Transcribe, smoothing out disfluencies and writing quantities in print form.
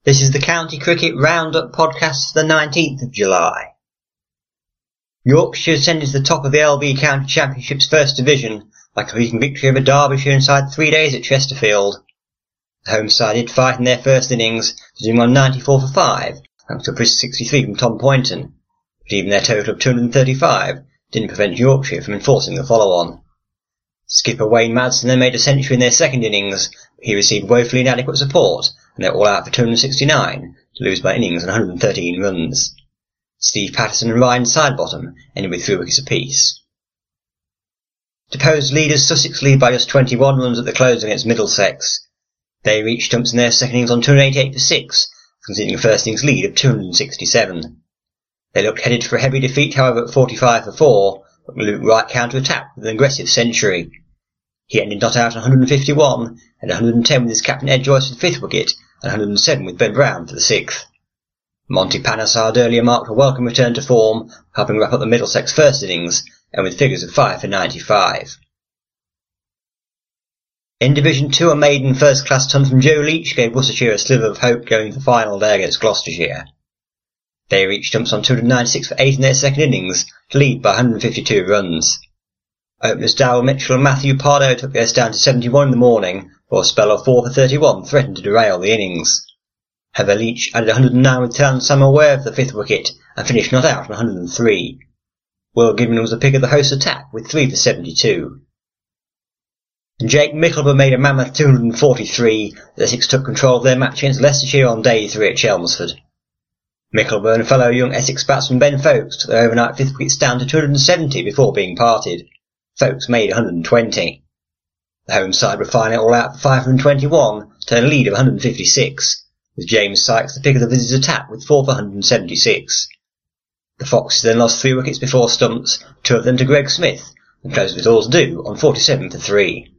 This is the County Cricket Roundup podcast for the 19th of July. Yorkshire ascended to the top of the LB County Championship's First Division by completing victory over Derbyshire inside 3 days at Chesterfield. The home side did fight in their first innings, doing on 94 for 5, thanks to a brisk 63 from Tom Poynton, but even their total of 235 didn't prevent Yorkshire from enforcing the follow-on. Skipper Wayne Madsen then made a century in their second innings, but he received woefully inadequate support, and they were all out for 269, to lose by innings and 113 runs. Steve Patterson and Ryan Sidebottom ended with 3 wickets apiece. Deposed leaders Sussex lead by just 21 runs at the close against Middlesex. They reached stumps in their second innings on 288 for 6, conceding a first innings lead of 267. They looked headed for a heavy defeat, however, at 45 for 4, but Luke Wright counter-attacked with an aggressive century. He ended not out on 151, and 110 with his captain Ed Joyce for the 5th wicket, and 107 with Ben Brown for the 6th. Monty Panesard earlier marked a welcome return to form, helping wrap up the Middlesex first innings, and with figures of 5 for 95. In Division 2, a maiden first-class ton from Joe Leach gave Worcestershire a sliver of hope going to the final day against Gloucestershire. They reached stumps on 296 for 8 in their second innings, to lead by 152 runs. Openers Darrell Mitchell and Matthew Pardo took theirs down to 71 in the morning, while a spell of 4 for 31 threatened to derail the innings. Heather Leach added 109 with Talon Samuel Ware for the 5th wicket, and finished not out on 103. Will Goodman was the pick of the host's attack with 3 for 72. And Jake Mickleby made a mammoth 243 as Essex took control of their match against Leicestershire on day 3 at Chelmsford. Mickleby and fellow young Essex batsman Ben Foakes took their overnight 5th wickets down to 270 before being parted. Foakes made 120. The home side were finally all out for 521 to turn a lead of 156, with James Sykes the pick of the visitors' attack with 4 for 176. The Foxes then lost 3 wickets before stumps, 2 of them to Greg Smith, and closed with all to do on 47 for 3.